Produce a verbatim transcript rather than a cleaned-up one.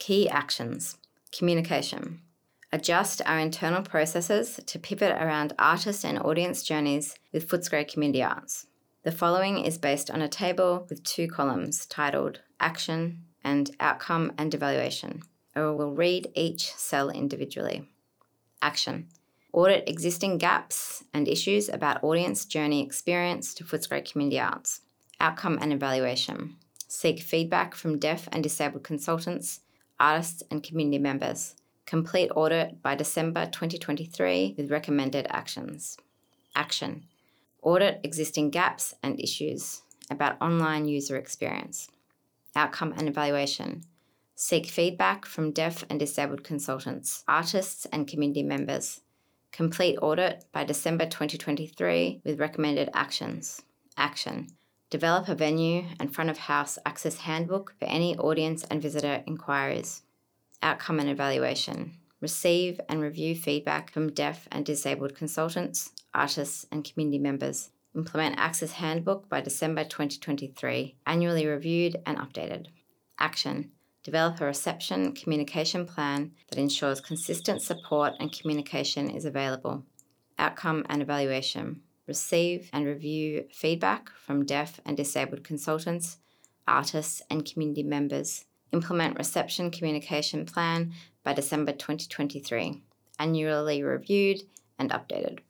Key actions. Communication. Adjust our internal processes to pivot around artist and audience journeys with Footscray Community Arts. The following is based on a table with two columns titled Action and Outcome and Evaluation. I will read each cell individually. Action. Audit existing gaps and issues about audience journey experience to Footscray Community Arts. Outcome and Evaluation. Seek feedback from deaf and disabled consultants, artists and community members. Complete audit by December twenty twenty-three with recommended actions. Action. Audit existing gaps and issues about online user experience. Outcome and Evaluation. Seek feedback from deaf and disabled consultants, artists and community members. Complete audit by December twenty twenty-three with recommended actions. Action. Develop a venue and front of house access handbook for any audience and visitor inquiries. Outcome and Evaluation. Receive and review feedback from deaf and disabled consultants, artists and community members. Implement Access Handbook by December twenty twenty-three, annually reviewed and updated. Action. Develop a reception communication plan that ensures consistent support and communication is available. Outcome and Evaluation. Receive and review feedback from deaf and disabled consultants, artists and community members. Implement reception communication plan by December twenty twenty-three, annually reviewed and updated.